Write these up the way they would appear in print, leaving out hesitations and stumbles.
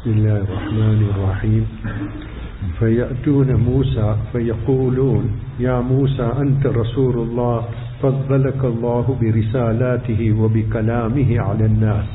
بسم الله الرحمن الرحيم فيأتون موسى فيقولون يا موسى أنت رسول الله فضلك الله برسالاته وبكلامه على الناس.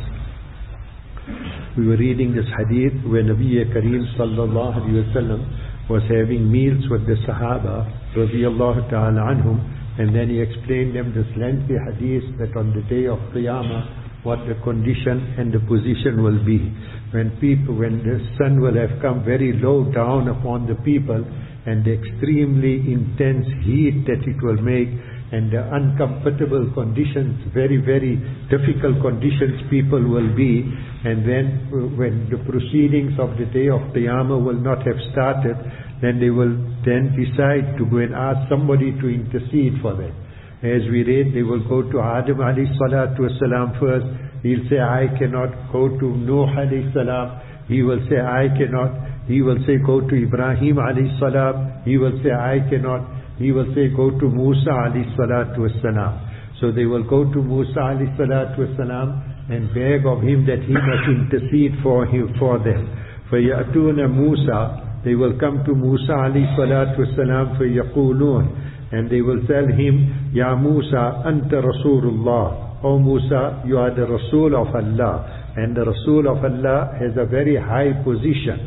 We were reading this hadith where Nabi Kareem sallallahu alayhi wa sallam was having meals with the Sahaba radiyallahu ta'ala anhum, and then he explained them this lengthy hadith that on the day of Qiyamah what the condition and the position will be. When the sun will have come very low down upon the people, and the extremely intense heat that it will make, and the uncomfortable conditions, very, very difficult conditions people will be, and then when the proceedings of the day of Qiyamah will not have started, then they will then decide to go and ask somebody to intercede for them. As we read, they will go to Adam alayhi salatu wasalam first. He'll say, I cannot. Go to Nuh alayhi salam. He will say, I cannot. He will say, go to Ibrahim alayhi salam. He will say, I cannot. He will say, go to Musa alayhi salatu wasalam. So they will go to Musa alayhi salatu wasalam and beg of him that he must intercede for them. فَيَأْتُونَ Musa, they will come to Musa alayhi salatu wasalam فَيَقُولُونَ, and they will tell him, Ya Musa, Anta Rasulullah. O Musa, you are the Rasul of Allah. And the Rasul of Allah has a very high position.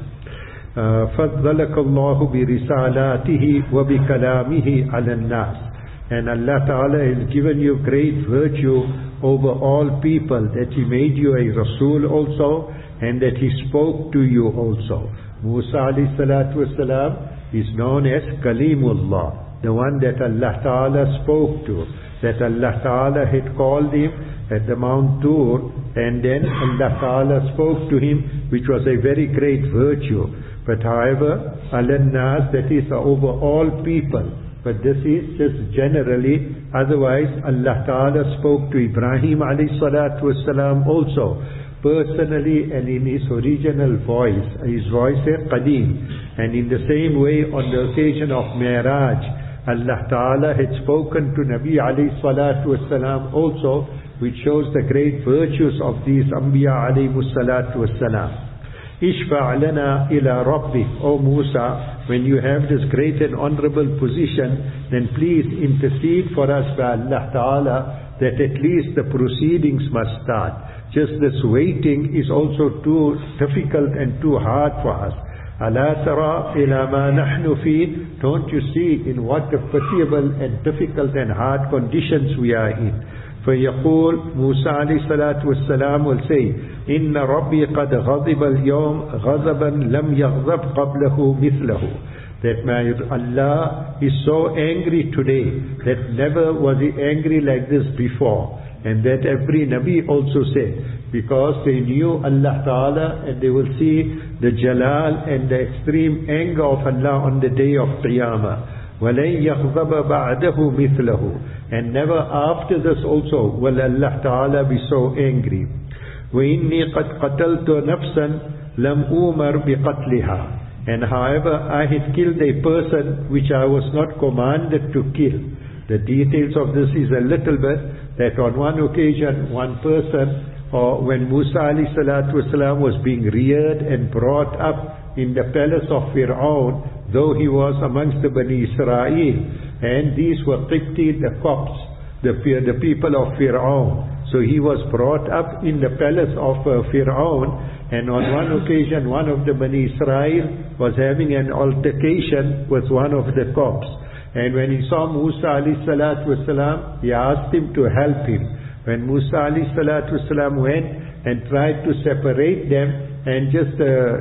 فَضَّلَكَ اللَّهُ بِرِسَالَاتِهِ وَبِكَلَامِهِ عَلَى النَّاسِ. And Allah Ta'ala has given you great virtue over all people, that He made you a Rasul also, and that He spoke to you also. Musa alayhi salatu wasalam is known as Kalimullah, the one that Allah Ta'ala spoke to, that Allah Ta'ala had called him at the Mount Tur, and then Allah Ta'ala spoke to him, which was a very great virtue. But however, Alannas, that is over all people, but this is just generally. Otherwise, Allah Ta'ala spoke to Ibrahim alayhi salatu wasalam also, personally and in his original voice. His voice is Qadim. And in the same way, on the occasion of Mi'raj, Allah Ta'ala had spoken to Nabi alayhi salatu wasalam also, which shows the great virtues of these Anbiya alayhi salatu wasalam. Ishfa' lana ila Rabbik. O Musa, when you have this great and honorable position, then please intercede for us by Allah Ta'ala, that at least the proceedings must start. Just this waiting is also too difficult and too hard for us. أَلَا تَرَى إِلَى مَا نَحْنُ فِيهِ. Don't you see in what a pitiable and difficult and hard conditions we are in? فَيَقُول Musa alayhi salatu wassalam will say, إِنَّ رَبِّي قَدْ غَضِبَ الْيَوْمِ غَضَبًا لَمْ يَغْضَبْ قَبْلَهُ مِثْلَهُ. That my Allah is so angry today that never was He angry like this before. And that every Nabi also said, because they knew Allah Ta'ala, and they will see the Jalal and the extreme anger of Allah on the day of Qiyamah. وَلَنْ يَغْضَبَ بَعْدَهُ مِثْلَهُ. And never after this also will Allah Ta'ala be so angry. وَإِنِّي قَدْ قَتَلْتُ نَفْسًا لَمْ أُومَرْ بِقَتْلِهَا. And however, I had killed a person which I was not commanded to kill. The details of this is a little bit, that on one occasion, one person, or when Musa alayhi salatu wasalam was being reared and brought up in the palace of Fir'aun, though he was amongst the Bani Israel, and these were Qibti, the Copts, the people of Fir'aun. So he was brought up in the palace of Fir'aun, and on one occasion one of the Bani Israel was having an altercation with one of the Copts. And when he saw Musa alayhi salatu wasalam, he asked him to help him. When Musa alayhi salatu wasalam went and tried to separate them, and just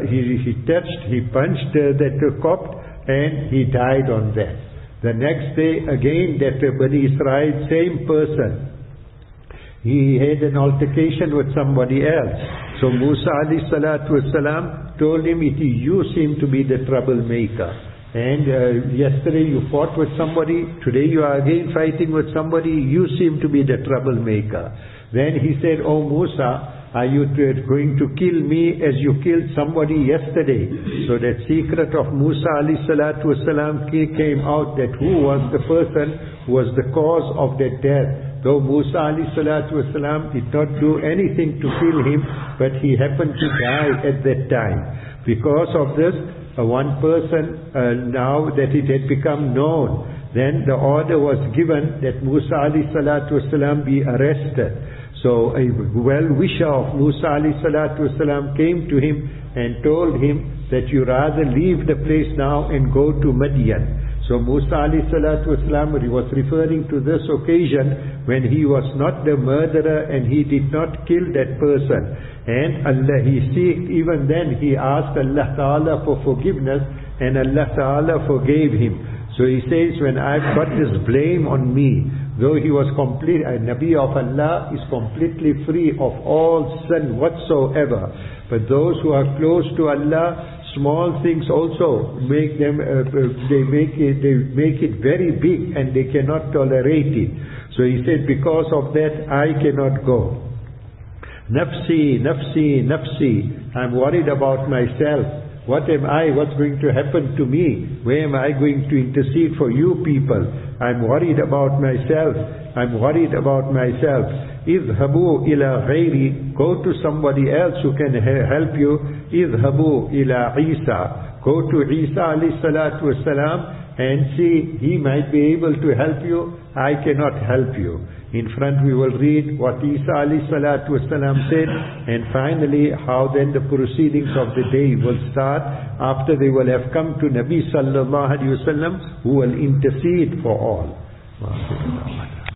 he punched that Copt, and he died on that. The next day again, that Bani Israel, same person, he had an altercation with somebody else. So Musa alayhi salatu wasalam told him, you seem to be the troublemaker. And yesterday you fought with somebody, today you are again fighting with somebody, you seem to be the troublemaker. Then he said, O Musa, are you going to kill me as you killed somebody yesterday? So that secret of Musa alayhi salatu wasalam came out, that who was the person who was the cause of that death. though Musa alayhi salatu wasalam did not do anything to kill him, but he happened to die at that time. Because of this, one person, now that it had become known, then the order was given that Musa alayhi salatu wasalam be arrested. So a well-wisher of Musa alayhi salatu wasalam came to him and told him that you rather leave the place now and go to Madian. So Musa alayhi salatu wasalam was referring to this occasion when he was not the murderer and he did not kill that person. And Allah, even then he asked Allah Ta'ala for forgiveness, and Allah Ta'ala forgave him. So he says, when I've got this blame on me, though he was a Nabi of Allah is completely free of all sin whatsoever. But those who are close to Allah, small things also make them, they make it very big and they cannot tolerate it. So he said, because of that I cannot go. Nafsi, nafsi, nafsi. I'm worried about myself. What am I? What's going to happen to me? Where am I going to intercede for you people? I'm worried about myself. I'm worried about myself. Idhabu ila ghayri. Go to somebody else who can help you. Idhabu ila Isa. Go to Isa alayhi salatu wasalam and see, he might be able to help you. I cannot help you. In front we will read what Isa alayhi salatu wasalam said, and finally how then the proceedings of the day will start after they will have come to Nabi sallallahu alayhi wasallam, who will intercede for all.